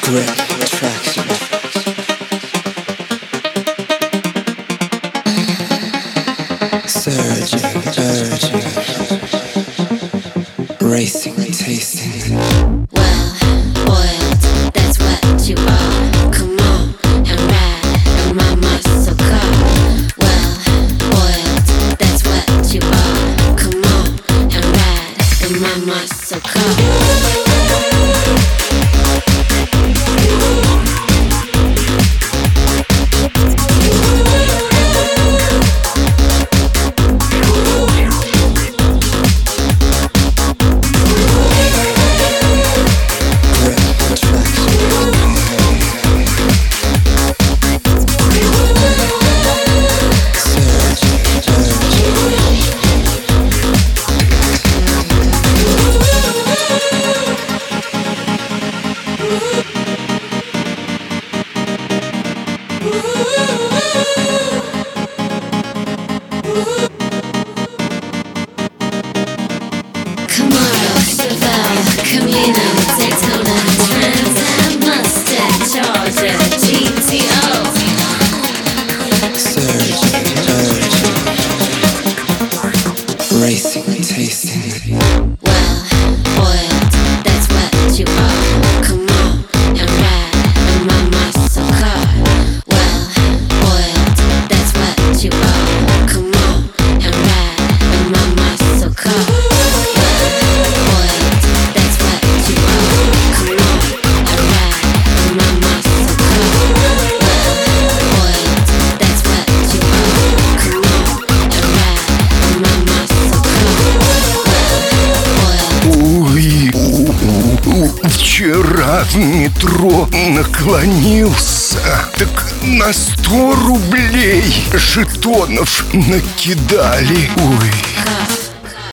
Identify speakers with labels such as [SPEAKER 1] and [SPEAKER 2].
[SPEAKER 1] grip, attraction. Surging, urging, racing, tasting.
[SPEAKER 2] Well oiled, that's what you are. Come on and ride in my muscle car. Well oiled, that's what you are. Come on and ride in my muscle car. Camaro, Chevelle, Camino, Daytona, Trans Am, Mustang, Charger, GTO.
[SPEAKER 1] Surging, urging, racing, tasting.
[SPEAKER 2] Well oiled, that's what you are. Come on and ride in my muscle car. Well oiled, that's what you are. Come on and ride in my muscle car.
[SPEAKER 3] Вчера в метро наклонился, так на 100 рублей жетонов накидали. Ой.